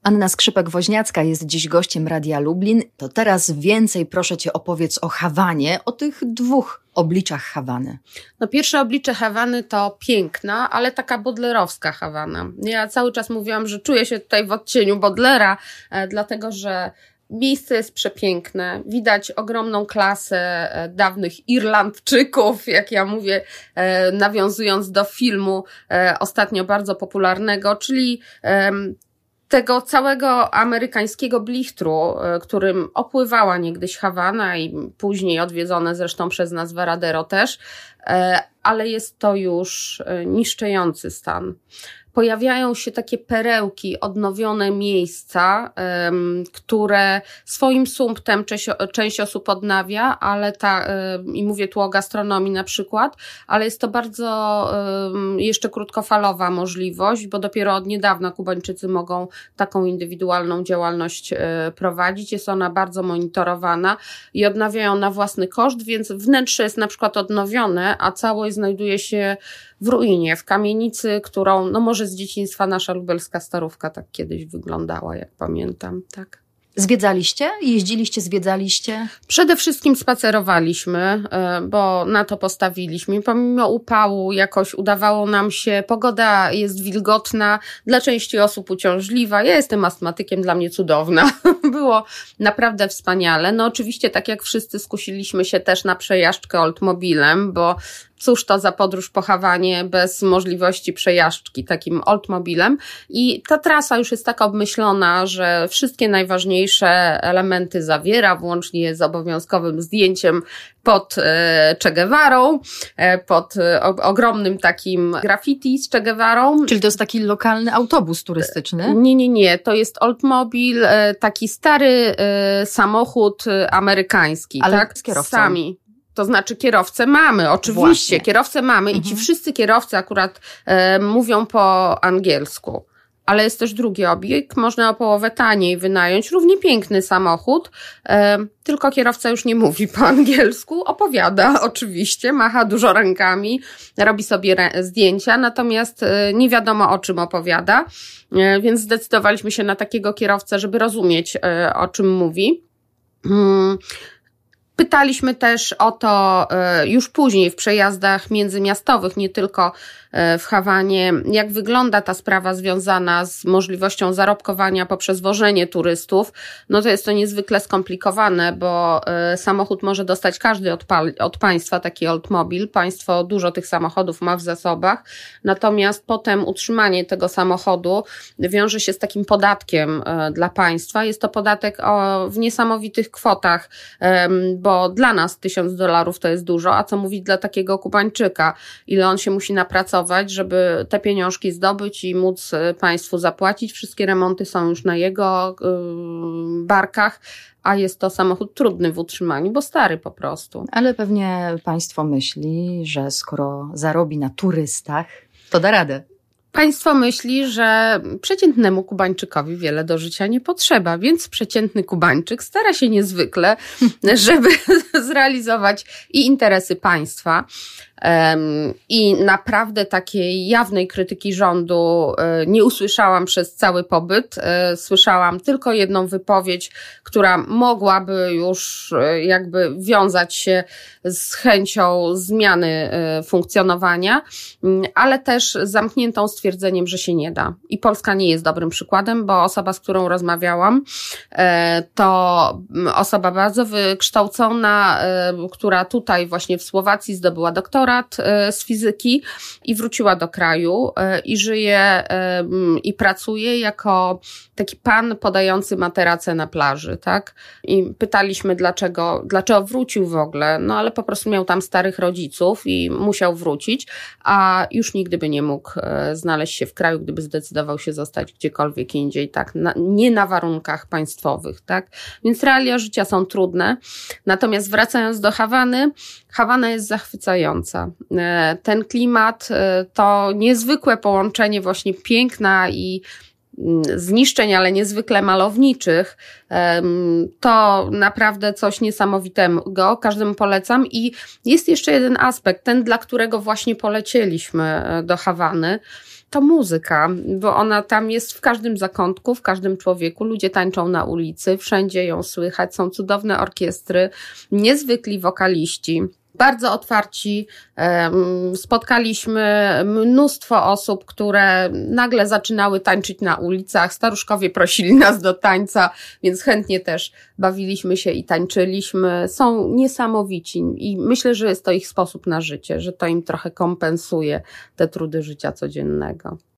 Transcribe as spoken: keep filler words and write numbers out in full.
Anna Skrzypek-Woźniacka jest dziś gościem Radia Lublin. To teraz więcej proszę Cię opowiedz o Hawanie, o tych dwóch obliczach Hawany. No pierwsze oblicze Hawany to piękna, ale taka bodlerowska Hawana. Ja cały czas mówiłam, że czuję się tutaj w odcieniu Bodlera, e, dlatego że miejsce jest przepiękne, widać ogromną klasę e, dawnych Irlandczyków, jak ja mówię, e, nawiązując do filmu e, ostatnio bardzo popularnego, czyli e, tego całego amerykańskiego blichtru, którym opływała niegdyś Hawana i później odwiedzone zresztą przez nas Varadero też, ale jest to już niszczejący stan. Pojawiają się takie perełki, odnowione miejsca, um, które swoim sumptem część, część osób odnawia, ale ta, um, i mówię tu o gastronomii na przykład, ale jest to bardzo um, jeszcze krótkofalowa możliwość, bo dopiero od niedawna Kubańczycy mogą taką indywidualną działalność um, prowadzić. Jest ona bardzo monitorowana i odnawiają na własny koszt, więc wnętrze jest na przykład odnowione, a całość znajduje się w ruinie, w kamienicy, którą, no może z dzieciństwa nasza lubelska Starówka tak kiedyś wyglądała, jak pamiętam, tak. Zwiedzaliście? Jeździliście, zwiedzaliście? Przede wszystkim spacerowaliśmy, bo na to postawiliśmy. Pomimo upału jakoś udawało nam się, pogoda jest wilgotna, dla części osób uciążliwa. Ja jestem astmatykiem, dla mnie cudowna. Było naprawdę wspaniale. No oczywiście, tak jak wszyscy, skusiliśmy się też na przejażdżkę Oldsmobilem, bo cóż to za podróż po Hawanie bez możliwości przejażdżki takim Oldsmobilem. I ta trasa już jest tak obmyślona, że wszystkie najważniejsze elementy zawiera, włącznie z obowiązkowym zdjęciem pod Che Guevarą, pod ogromnym takim graffiti z Che Guevarą. Czyli to jest taki lokalny autobus turystyczny? Nie, nie, nie. To jest Oldsmobil, taki stary samochód amerykański. Ale tak? z kierowcą. Sami. To znaczy kierowcę mamy, oczywiście, Właśnie. kierowcę mamy mhm. i ci wszyscy kierowcy akurat e, mówią po angielsku. Ale jest też drugi obieg, można o połowę taniej wynająć, równie piękny samochód, e, tylko kierowca już nie mówi po angielsku, opowiada oczywiście, macha dużo rękami, robi sobie re- zdjęcia, natomiast e, nie wiadomo o czym opowiada, e, więc zdecydowaliśmy się na takiego kierowcę, żeby rozumieć e, o czym mówi. Hmm. Pytaliśmy też o to już później w przejazdach międzymiastowych, nie tylko w Hawanie, jak wygląda ta sprawa związana z możliwością zarobkowania poprzez wożenie turystów. No to jest to niezwykle skomplikowane, bo samochód może dostać każdy od, pa- od państwa, taki Oldsmobil. Państwo dużo tych samochodów ma w zasobach, natomiast potem utrzymanie tego samochodu wiąże się z takim podatkiem dla państwa. Jest to podatek o, w niesamowitych kwotach, bo dla nas tysiąc dolarów to jest dużo, a co mówić dla takiego Kubańczyka, ile on się musi napracować, żeby te pieniążki zdobyć i móc państwu zapłacić. Wszystkie remonty są już na jego yy, barkach, a jest to samochód trudny w utrzymaniu, bo stary po prostu. Ale pewnie państwo myśli, że skoro zarobi na turystach, to da radę. Państwo myśli, że przeciętnemu Kubańczykowi wiele do życia nie potrzeba, więc przeciętny Kubańczyk stara się niezwykle, żeby zrealizować i interesy państwa. I naprawdę takiej jawnej krytyki rządu nie usłyszałam przez cały pobyt. Słyszałam tylko jedną wypowiedź, która mogłaby już jakby wiązać się z chęcią zmiany funkcjonowania, ale też zamkniętą stwierdzeniem, że się nie da. I Polska nie jest dobrym przykładem, bo osoba, z którą rozmawiałam, to osoba bardzo wykształcona, która tutaj właśnie w Słowacji zdobyła doktorat z fizyki i wróciła do kraju i żyje i pracuje jako taki pan podający materacę na plaży, tak? I pytaliśmy dlaczego, dlaczego wrócił w ogóle, no ale po prostu miał tam starych rodziców i musiał wrócić, a już nigdy by nie mógł znaleźć się w kraju, gdyby zdecydował się zostać gdziekolwiek indziej, tak? Na, nie na warunkach państwowych, tak? Więc realia życia są trudne. Natomiast wracając do Hawany, Hawana jest zachwycająca. Ten klimat to niezwykłe połączenie właśnie piękna i zniszczeń, ale niezwykle malowniczych, to naprawdę coś niesamowitego, każdemu polecam. I jest jeszcze jeden aspekt, ten, dla którego właśnie polecieliśmy do Hawany. to muzyka, bo ona tam jest w każdym zakątku, w każdym człowieku. Ludzie tańczą na ulicy, wszędzie ją słychać. Są cudowne orkiestry, niezwykli wokaliści. Bardzo otwarci, spotkaliśmy mnóstwo osób, które nagle zaczynały tańczyć na ulicach, staruszkowie prosili nas do tańca, więc chętnie też bawiliśmy się i tańczyliśmy. Są niesamowici i myślę, że jest to ich sposób na życie, że to im trochę kompensuje te trudy życia codziennego.